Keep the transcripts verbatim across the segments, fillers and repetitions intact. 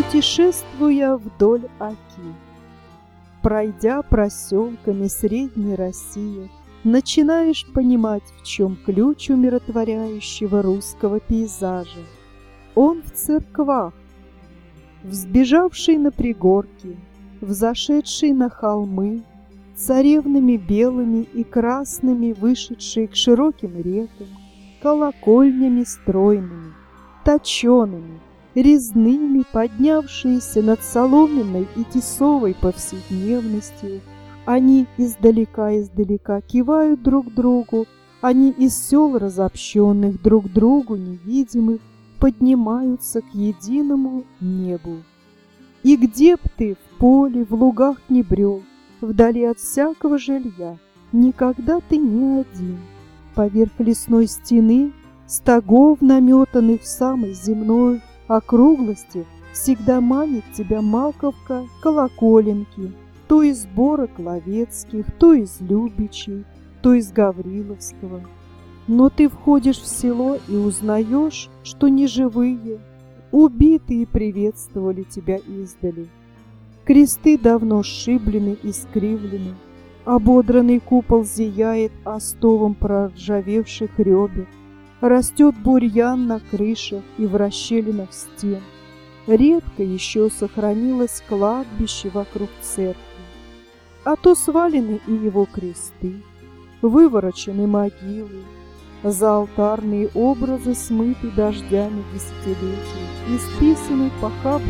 Путешествуя вдоль Оки, пройдя проселками Средней России, начинаешь понимать, в чем ключ умиротворяющего русского пейзажа. Он в церквах, взбежавший на пригорки, взошедший на холмы, царевнами белыми и красными, вышедшие к широким рекам, колокольнями стройными, точеными, резными, поднявшиеся над соломенной и тесовой повседневностью. Они издалека-издалека кивают друг другу, они из сел разобщенных друг другу невидимых поднимаются к единому небу. И где б ты в поле, в лугах не брел, вдали от всякого жилья, никогда ты не один. Поверх лесной стены, стогов, наметанных в самой земной округлости, всегда манит тебя маковка колоколенки, то из Борок Ловецких, то из Любичей, то из Гавриловского. Но ты входишь в село и узнаешь, что неживые, убитые приветствовали тебя издали. Кресты давно сшиблены и скривлены, ободранный купол зияет остовом проржавевших ребер, растет бурьян на крышах и в расщелинах стен. Редко еще сохранилось кладбище вокруг церкви, а то свалены и его кресты, выворочены могилы, заалтарные образы смыты дождями десятилетий и списаны похабными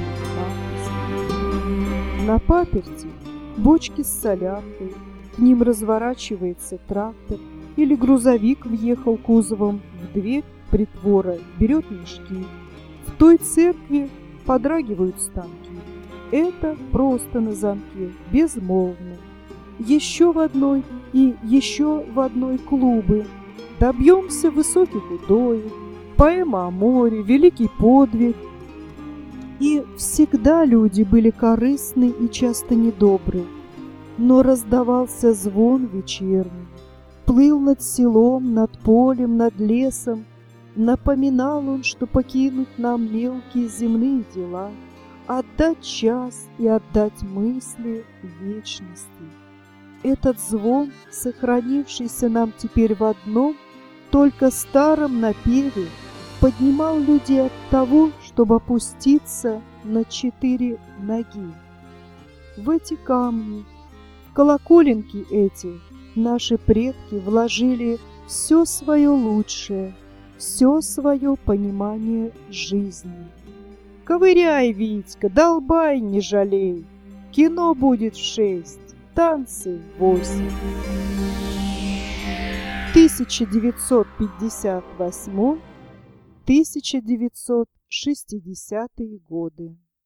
надписями. На паперти бочки с соляркой, к ним разворачивается трактор, или грузовик въехал кузовом в дверь притвора, берет мешки. В той церкви подрагивают станки. Это просто на замке, безмолвно. Еще в одной и еще в одной клубы. Добьемся высоких удоев, поэма о море, великий подвиг. И всегда люди были корыстны и часто недобры. Но раздавался звон вечерний, плыл над селом, над полем, над лесом. Напоминал он, что покинуть нам мелкие земные дела, отдать час и отдать мысли вечности. Этот звон, сохранившийся нам теперь в одном, только старом напеве, поднимал людей от того, чтобы опуститься на четыре ноги. В эти камни, в колоколенки эти, наши предки вложили все свое лучшее, все свое понимание жизни. Ковыряй, Витька, долбай, не жалей. Кино будет в шесть, танцы в восемь. тысяча девятьсот пятьдесят восьмой — тысяча девятьсот шестидесятые годы.